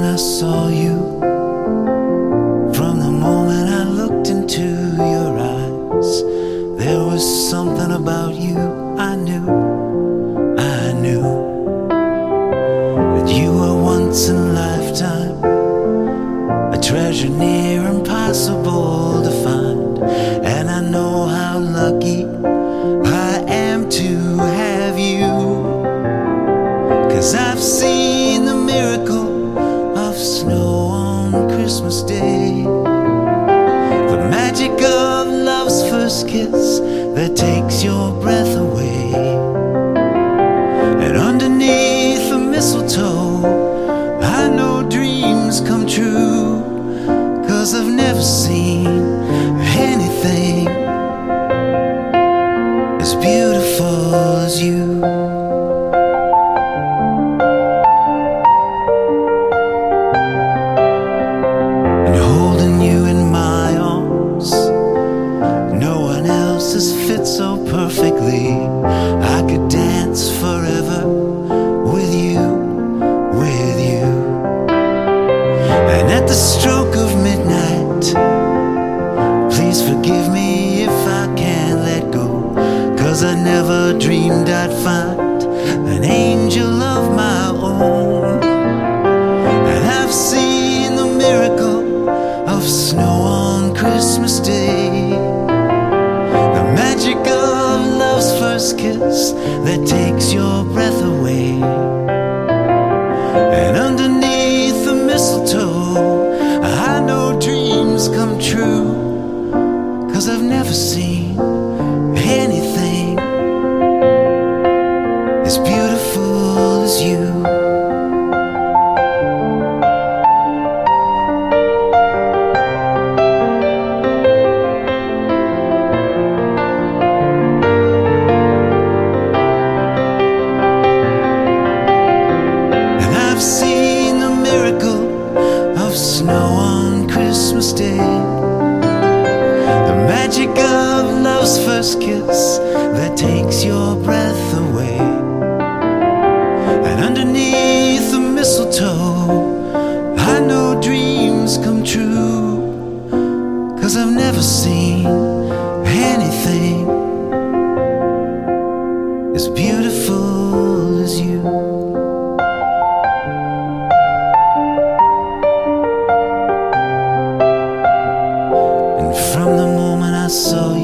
I saw you, from the moment I looked into your eyes, there was something about you I knew that you were once in a lifetime, a treasure near impossible to find. And I know how lucky I am to have you, 'cause I've seen the miracle of snow on Christmas Day, the magic of love's first kiss that takes your breath away. And underneath the mistletoe, I know dreams come true, 'cause I've never seen anything as beautiful as you. And holding you in my arms, no one else has fit so perfectly. I could dance forever with you. And at the stroke of midnight, please forgive me if I can't let go, 'cause I never dreamed I'd find an angel of my own. And I've seen the miracle of snow on Christmas Day, the magic of love's first kiss that takes your breath away. And underneath the mistletoe, I know dreams come true, 'cause I've never seen anything as beautiful as you. And I've seen the miracle of snow on Christmas Day, the magic of love's first kiss that takes your breath away. And underneath the mistletoe, I know dreams come true, 'cause I've never seen anything as beautiful as you. And from the moment I saw